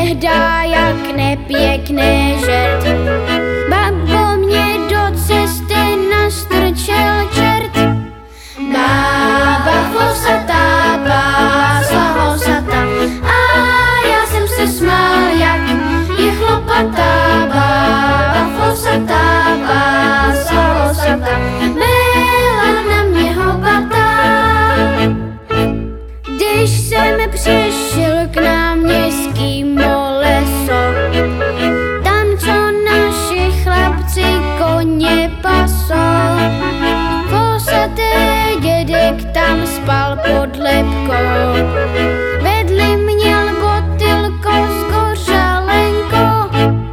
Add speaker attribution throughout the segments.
Speaker 1: tehdá jak nepěkný žert. Babo mě do cesty nastrčil čert. Bába vosatá pásla hosata a já jsem se smál, jak je chlopatá. Bába vosatá pásla hosata, byla na mě hopatá. Když jsem přišel k náměstskýmu leso, tam co naši chlapci koně pasou, vosatý dědek tam spal pod lebkou, vedli měl botylko s kořalenkou.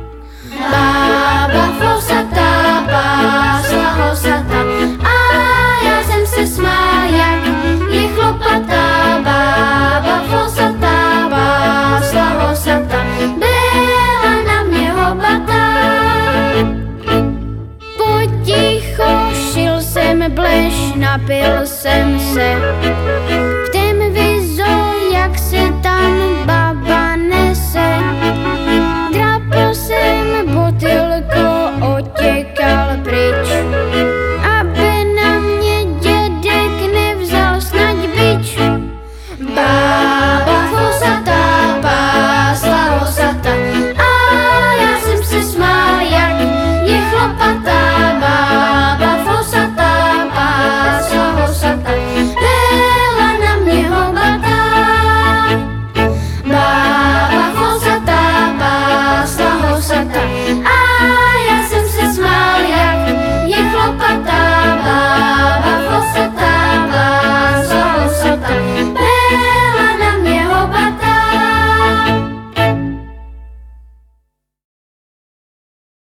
Speaker 1: Bába vosatá pásla hosata a já jsem se smál, jak je chlopatá. Bába vosatá pásla hosata, byla na mě hopatá. Poticho šil jsem bleš, napil jsem se